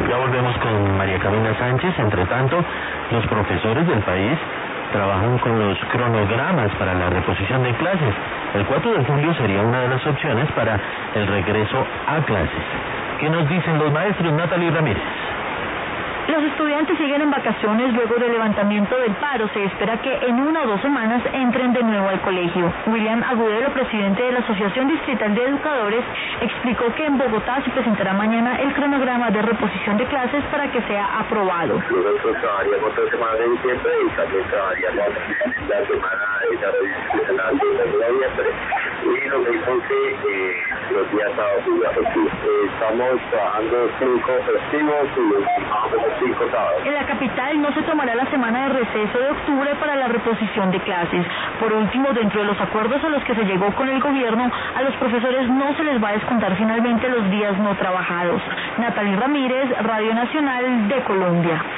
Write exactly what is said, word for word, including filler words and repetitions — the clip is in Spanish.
Ya volvemos con María Camila Sánchez. Entre tanto, los profesores del país trabajan con los cronogramas para la reposición de clases. El cuatro de julio sería una de las opciones para el regreso a clases. ¿Qué nos dicen los maestros? Natalie Ramírez. Los estudiantes siguen en vacaciones luego del levantamiento del paro. Se espera que en una o dos semanas entren de nuevo al colegio. William Agudelo, presidente de la Asociación Distrital de Educadores, explicó que en Bogotá se presentará mañana el cronograma de reposición de clases para que sea aprobado. Nosotros trabajaríamos tres semanas de diciembre y también trabajaríamos la semana de desarrollo institucional de noviembre. Y lo mismo que eh, los días sábados y días festivos. Eh, estamos trabajando cinco festivos y trabajamos cinco sábados. En la capital no se tomará la semana de receso de octubre para la reposición de clases. Por último, dentro de los acuerdos a los que se llegó con el gobierno, a los profesores no se les va a descontar finalmente los días no trabajados. Natalie Ramírez, Radio Nacional de Colombia.